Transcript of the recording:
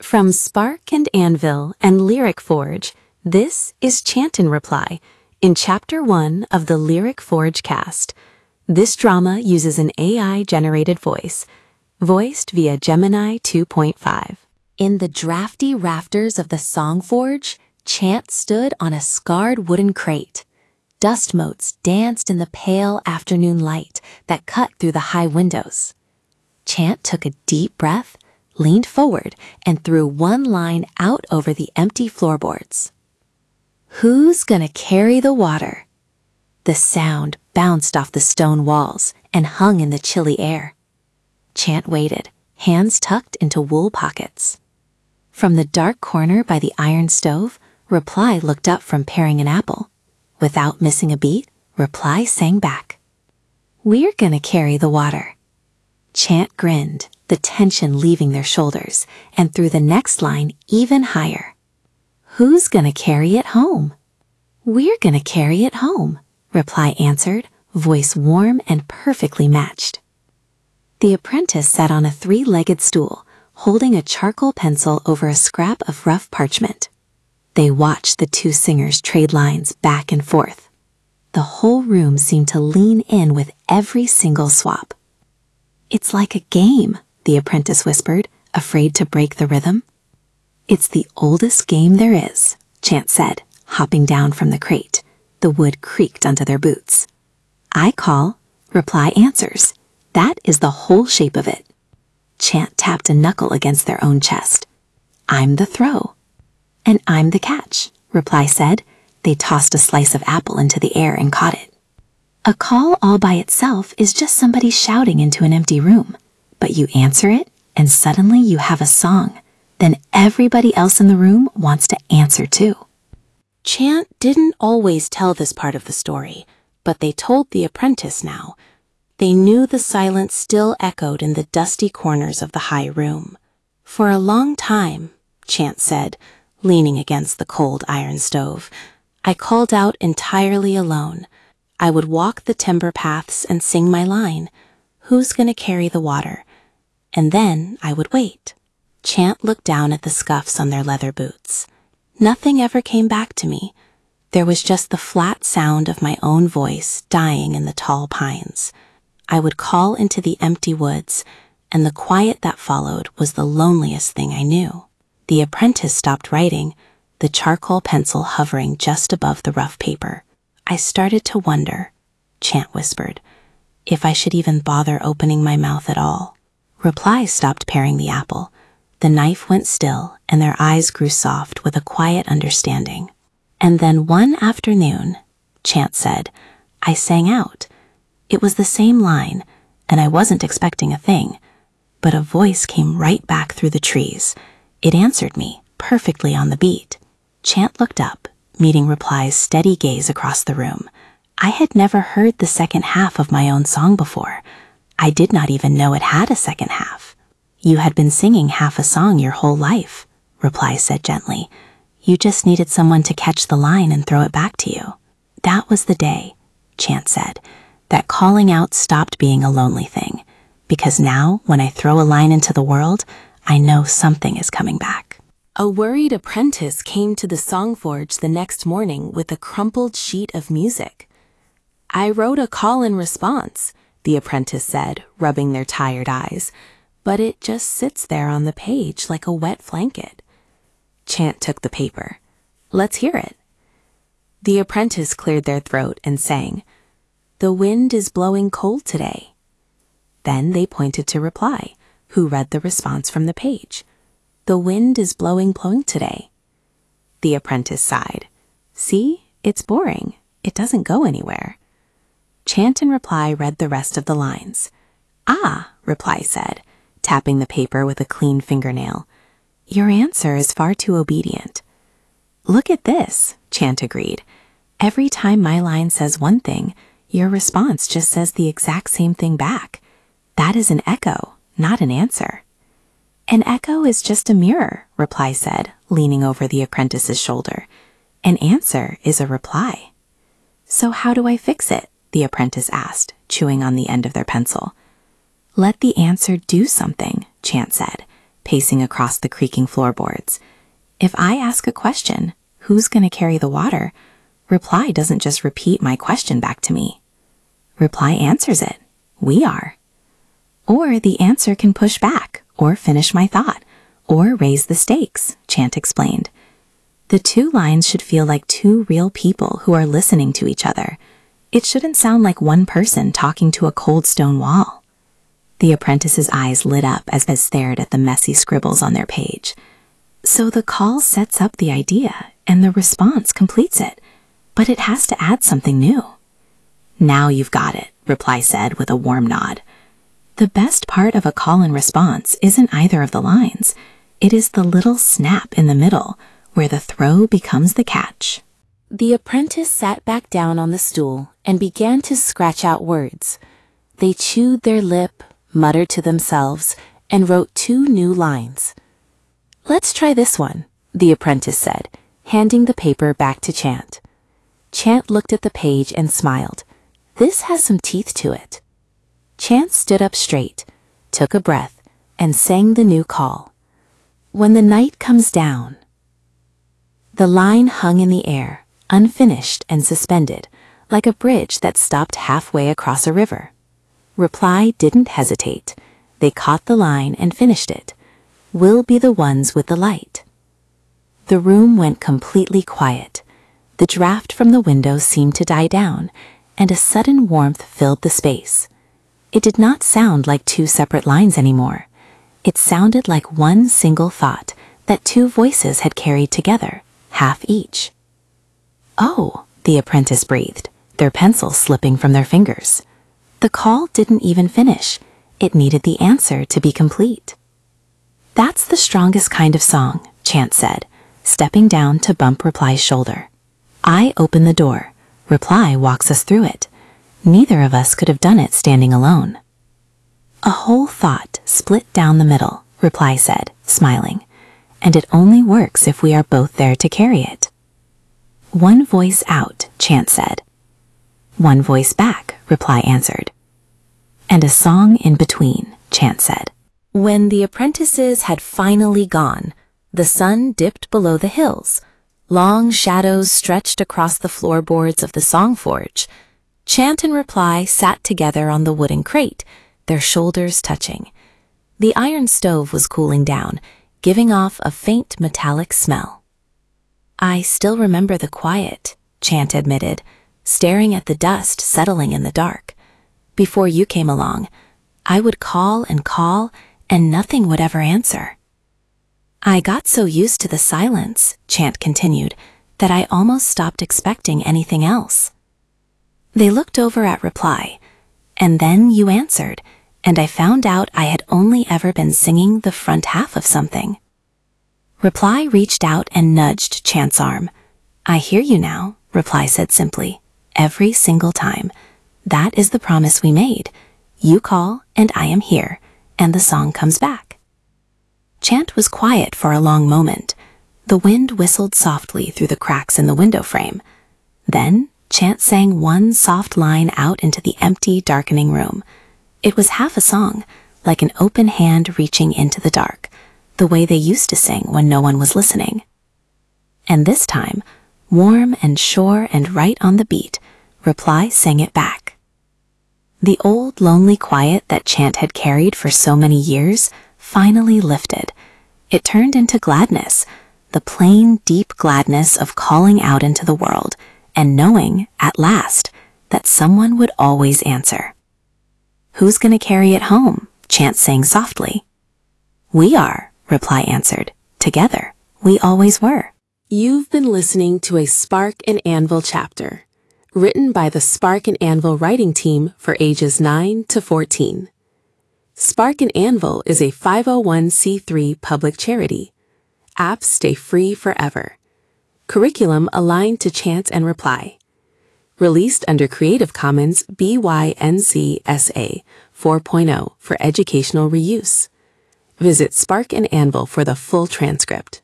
From Spark and Anvil and Lyric Forge, this is Chant in Reply, in Chapter 1 of the Lyric Forge cast. This drama uses an AI-generated voice, voiced via Gemini 2.5. In the drafty rafters of the Song Forge, Chant stood on a scarred wooden crate. Dust motes danced in the pale afternoon light that cut through the high windows. Chant took a deep breath, leaned forward, and threw one line out over the empty floorboards. "Who's gonna carry the water?" The sound bounced off the stone walls and hung in the chilly air. Chant waited, hands tucked into wool pockets. From the dark corner by the iron stove, Reply looked up from paring an apple. Without missing a beat, Reply sang back, "We're gonna carry the water." Chant grinned, the tension leaving their shoulders, and threw the next line even higher. "Who's gonna carry it home?" "We're gonna carry it home," Reply answered, voice warm and perfectly matched. The apprentice sat on a three-legged stool, holding a charcoal pencil over a scrap of rough parchment. They watched the two singers trade lines back and forth. The whole room seemed to lean in with every single swap. "It's like a game," the apprentice whispered, afraid to break the rhythm. "It's the oldest game there is," Chant said, hopping down from the crate. The wood creaked under their boots. "I call, Reply answers. That is the whole shape of it." Chant tapped a knuckle against their own chest. "I'm the throw." "And I'm the catch," Reply said. They tossed a slice of apple into the air and caught it. A call all by itself is just somebody shouting into an empty room. But you answer it, and suddenly you have a song. Then everybody else in the room wants to answer too. Chant didn't always tell this part of the story, but they told the apprentice now. They knew the silence still echoed in the dusty corners of the high room. "For a long time," Chant said, leaning against the cold iron stove, "I called out entirely alone. I would walk the timber paths and sing my line, 'Who's gonna carry the water?' And then I would wait." Chant looked down at the scuffs on their leather boots. "Nothing ever came back to me. There was just the flat sound of my own voice dying in the tall pines. I would call into the empty woods, and the quiet that followed was the loneliest thing I knew." The apprentice stopped writing, the charcoal pencil hovering just above the rough paper. "I started to wonder," Chant whispered, "if I should even bother opening my mouth at all." Reply stopped paring the apple. The knife went still, and their eyes grew soft with a quiet understanding. "And then one afternoon," Chant said, "I sang out. It was the same line, and I wasn't expecting a thing, but a voice came right back through the trees. It answered me, perfectly on the beat." Chant looked up, meeting Reply's steady gaze across the room. "I had never heard the second half of my own song before. I did not even know it had a second half." "You had been singing half a song your whole life," Reply said gently. "You just needed someone to catch the line and throw it back to you." "That was the day," Chant said, "that calling out stopped being a lonely thing, because now, when I throw a line into the world, I know something is coming back." A worried apprentice came to the Song Forge the next morning with a crumpled sheet of music. "I wrote a call in response," the apprentice said, rubbing their tired eyes, "but it just sits there on the page like a wet blanket." Chant took the paper. "Let's hear it." The apprentice cleared their throat and sang, "The wind is blowing cold today." Then they pointed to Reply, who read the response from the page. "The wind is blowing today." The apprentice sighed. "See, it's boring. It doesn't go anywhere." Chant and Reply read the rest of the lines. "Ah," Reply said, tapping the paper with a clean fingernail. "Your answer is far too obedient." "Look at this," Chant agreed. "Every time my line says one thing, your response just says the exact same thing back. That is an echo, not an answer." "An echo is just a mirror," Reply said, leaning over the apprentice's shoulder. "An answer is a reply." "So how do I fix it?" the apprentice asked, chewing on the end of their pencil. "Let the answer do something," Chant said. pacing across the creaking floorboards. If I ask a question, who's going to carry the water? Reply doesn't just repeat my question back to me. Reply answers it. We are. Or the answer can push back, or finish my thought, or raise the stakes, Chant explained. The two lines should feel like two real people who are listening to each other. It shouldn't sound like one person talking to a cold stone wall. The apprentice's eyes lit up as they stared at the messy scribbles on their page. So the call sets up the idea, and the response completes it, but it has to add something new. Now you've got it, Reply said with a warm nod. The best part of a call and response isn't either of the lines. It is the little snap in the middle, where the throw becomes the catch. The apprentice sat back down on the stool and began to scratch out words. They chewed their lip, muttered to themselves, and wrote 2 new lines. "Let's try this one," the apprentice said, handing the paper back to Chant. Chant looked at the page and smiled. This has some teeth to it. Chant stood up straight, took a breath, and sang the new call. "When the night comes down." The line hung in the air, unfinished and suspended, like a bridge that stopped halfway across a river. Reply didn't hesitate. They caught the line and finished it. "We'll be the ones with the light." The room went completely quiet. The draft from the window seemed to die down, and a sudden warmth filled the space. It did not sound like 2 separate lines anymore. It sounded like one single thought that 2 voices had carried together, half each. "Oh," the apprentice breathed, their pencils slipping from their fingers. The call didn't even finish. It needed the answer to be complete. "That's the strongest kind of song," Chant said, stepping down to bump Reply's shoulder. "I open the door. Reply walks us through it. Neither of us could have done it standing alone." "A whole thought split down the middle," Reply said, smiling, "and it only works if we are both there to carry it." "One voice out," Chant said. "One voice back," Reply answered. "And a song in between," Chant said. When the apprentices had finally gone, the sun dipped below the hills. Long shadows stretched across the floorboards of the song forge. Chant and Reply sat together on the wooden crate, their shoulders touching. The iron stove was cooling down, giving off a faint metallic smell. "I still remember the quiet," Chant admitted, staring at the dust settling in the dark. "Before you came along, I would call, and nothing would ever answer." "I got so used to the silence," Chant continued, "that I almost stopped expecting anything else." They looked over at Reply, "And then you answered, and I found out I had only ever been singing the front half of something." Reply reached out and nudged Chant's arm. "I hear you now," Reply said simply. "Every single time. That is the promise we made. You call, and I am here, and the song comes back." Chant was quiet for a long moment. The wind whistled softly through the cracks in the window frame. Then Chant sang one soft line out into the empty, darkening room. It was half a song, like an open hand reaching into the dark, the way they used to sing when no one was listening. And this time, warm and sure and right on the beat, Reply sang it back. The old, lonely quiet that Chant had carried for so many years finally lifted. It turned into gladness, the plain, deep gladness of calling out into the world and knowing, at last, that someone would always answer. "Who's going to carry it home?" Chant sang softly. "We are," Reply answered. "Together, we always were." You've been listening to a Spark and Anvil chapter, written by the Spark and Anvil writing team for ages 9 to 14. Spark and Anvil is a 501c3 public charity. Apps stay free forever. Curriculum aligned to Chant and Reply. Released under Creative Commons BY-NC-SA 4.0 for educational reuse. Visit Spark and Anvil for the full transcript.